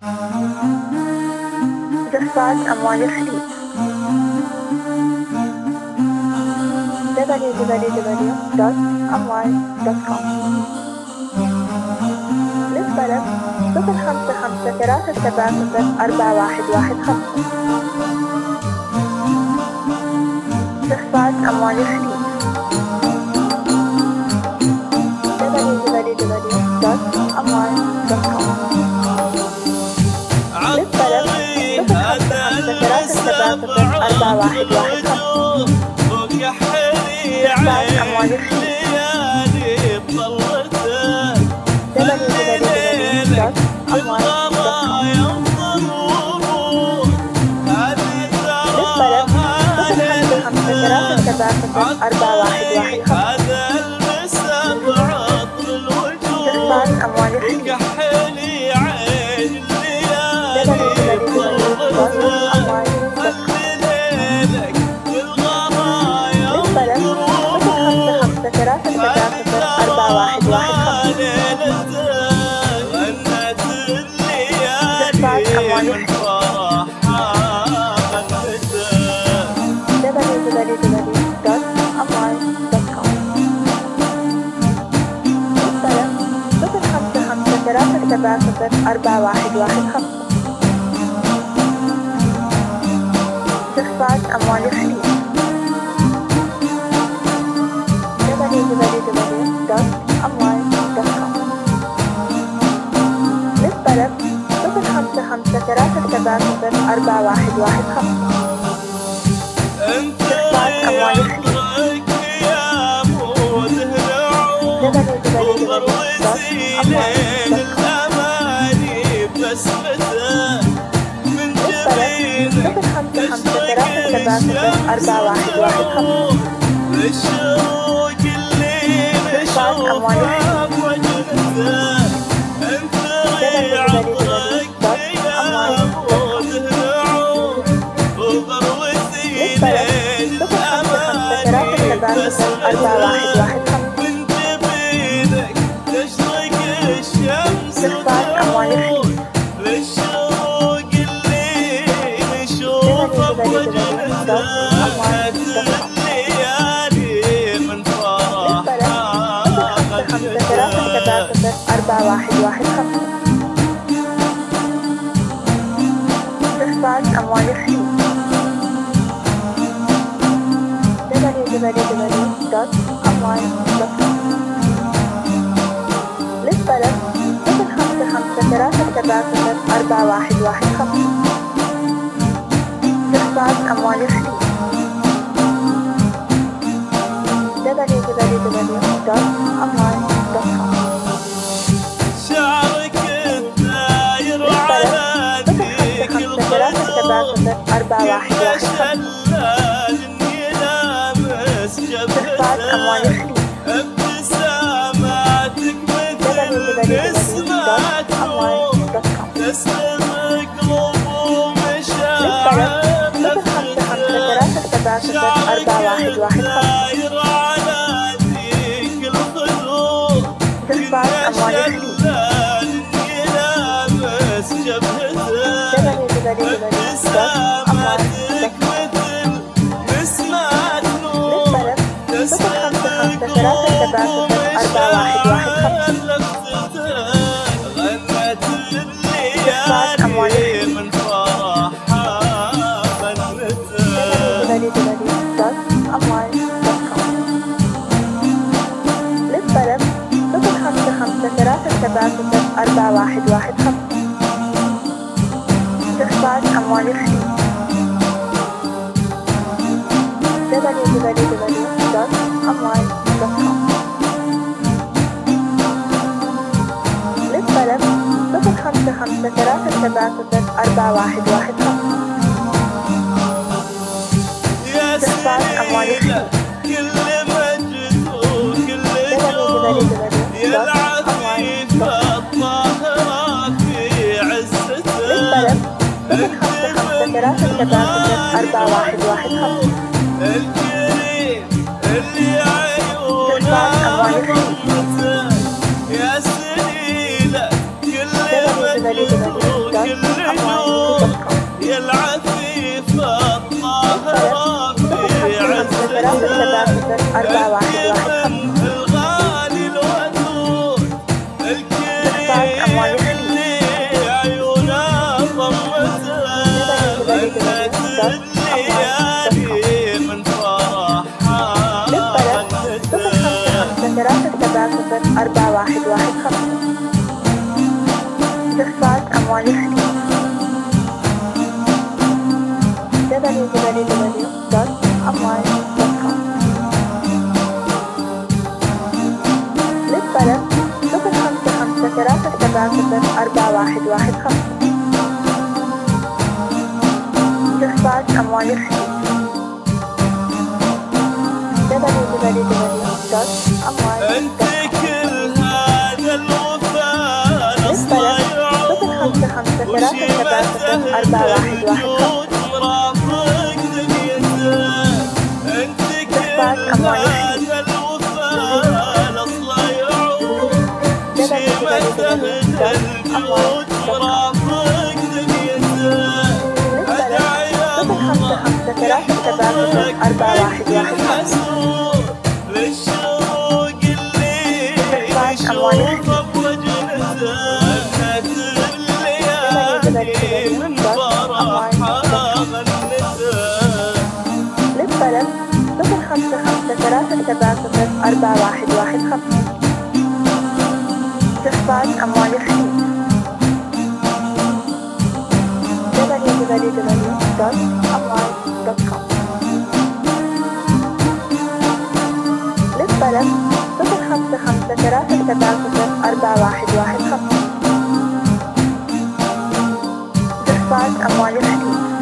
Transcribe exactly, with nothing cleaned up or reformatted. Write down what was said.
جفاف أموال الخليج دبليو دبليو دبليو دوت أموال دوت كوم. للطلب صفر خمسة خمسة ثلاثة سبعة صفر أربعة واحد واحد خمسة. جفاف أموال الخليج دبليو دبليو دبليو دوت أموال دوت كوم. للطلب صفر خمسة خمسة ثلاثة سبعة صفر أربعة واحد واحد خمسة. جفاف أموال الخليج دبليو دبليو دبليو دوت أموال دوت كوم. للطلب صفر خمسة خمسة ثلاثة سبعة صفر أربعة واحد واحد خمسة. جفاف أموال الخليج دبليو دبليو دبليو دوت أموال دوت كوم. للطلب صفر خمسة خمسة ثلاثة سبعة صفر أربعة واحد واحد خمسة. جفاف أموال الخليج دبليو دبليو دبليو دوت أموال دوت كوم. للطلب صفر خمسة خمسة ثلاثة سبعة صفر أربعة واحد واحد خمسة. جفاف أموال الخليج دبليو دبليو دبليو دوت أموال دوت كوم. للطلب صفر خمسة خمسة ثلاثة سبعة صفر أربعة واحد واحد خمسة. جفاف أموال الخليج دبليو دبليو دبليو دوت أموال دوت كوم. للطلب صفر خمسة خمسة ثلاثة سبعة صفر أربعة واحد واحد خمسة. جفاف أموال الخليج دبليو دبليو دبليو دوت أموال دوت كوم. للطلب صفر خمسة خمسة ثلاثة سبعة صفر أربعة واحد واحد خمسة. جفاف أموال الخليج دبليو دبليو دبليو دوت أموال دوت كوم. للطلب صفر خمسة خمسة ثلاثة سبعة صفر أربعة واحد واحد خمسة. جفاف أموال الخليج دبليو دبليو دبليو دوت أموال دوت كوم. للطلب صفر خمسة خمسة ثلاثة سبعة صفر أربعة واحد واحد خمسة. جفاف أموال الخليج دبليو دبليو دبليو دوت أموال دوت كوم. للطلب صفر خمسة خمسة ثلاثة سبعة صفر أربعة واحد واحد خمسة. جفاف أموال الخليج دبليو دبليو دبليو دوت أموال دوت كوم. للطلب صفر خمسة خمسة ثلاثة سبعة صفر أربعة واحد واحد خمسة. جفاف أموال الخليج دبليو دبليو دبليو دوت أموال دوت كوم. للطلب صفر خمسة خمسة ثلاثة سبعة صفر أربعة واحد واحد خمسة. جفاف أموال الخليج دبليو دبليو دبليو دوت أموال دوت كوم. للطلب صفر خمسة خمسة ثلاثة سبعة صفر أربعة واحد واحد خمسة. جفاف أموال الخليج دبليو دبليو دبليو دوت أموال دوت كوم. للطلب صفر خمسة خمسة ثلاثة سبعة صفر أربعة واحد واحد خمسة. جفاف أموال الخليج دبليو دبليو دبليو دوت أموال دوت كوم. للطلب صفر خمسة خمسة ثلاثة سبعة صفر أربعة واحد واحد خمسة. جفاف أموال الخليج دبليو دبليو دبليو دوت أمواج دوت كوم. يلعب في الطاهرة في خمسة ثلاثة سبعة صفر أربعة واحد واحد خمسة. الغالي الودود الكريم اللي عيونه ضمته غنت الليالي من فرحها صفر خمسة خمسة ثلاثة سبعة صفر أربعة واحد واحد خمسة. استخفاف أموال الحديد دبليو دبليو دبليو دوت أموال دوت كوم. للطلب صفر خمسة خمسة ثلاثة سبعة صفر أربعة واحد واحد خمسة. استخفاف أموال الحديد دبليو دبليو دبليو دوت أموال انت كل هذا الوفاء الصايع صفر خمسة خمسة ثلاثة سبعة صفر أربعة واحد واحد خمسة. مرافق دنيته انت كل هذا الوفاء الصايع شيمته الجود مرافق دنيته ادعي خمسة خمسة ثلاثة سبعة صفر أربعة واحد واحد خمسة. للشوق اللي يشوفه بوجهته الليالي من فرحها غنته. للطلب صفر خمسة خمسة ثلاثة سبعة صفر أربعة واحد واحد خمسة. استخفاف أموال الحديد دبليو دبليو دبليو دوت أموال دوت كوم. للطلب صفر خمسة خمسة ثلاثة سبعة صفر أربعة واحد واحد خمسة. استخفاف أموال الحديد